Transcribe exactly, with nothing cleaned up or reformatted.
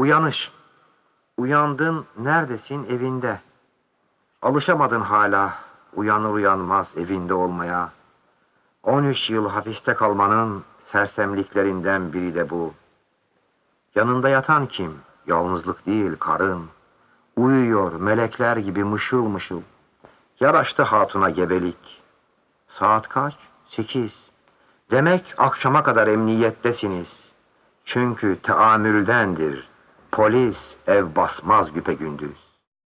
Uyanış. Uyandın, neredesin? Evinde. Alışamadın hala, uyanır uyanmaz evinde olmaya. On üç yıl hapiste kalmanın sersemliklerinden biri de bu. Yanında yatan kim? Yalnızlık değil, karın. Uyuyor, melekler gibi mışıl mışıl. Yaraştı hatuna gebelik. Saat kaç? Sekiz. Demek akşama kadar emniyettesiniz. Çünkü teamüldendir. Polis ev basmaz güpegündüz.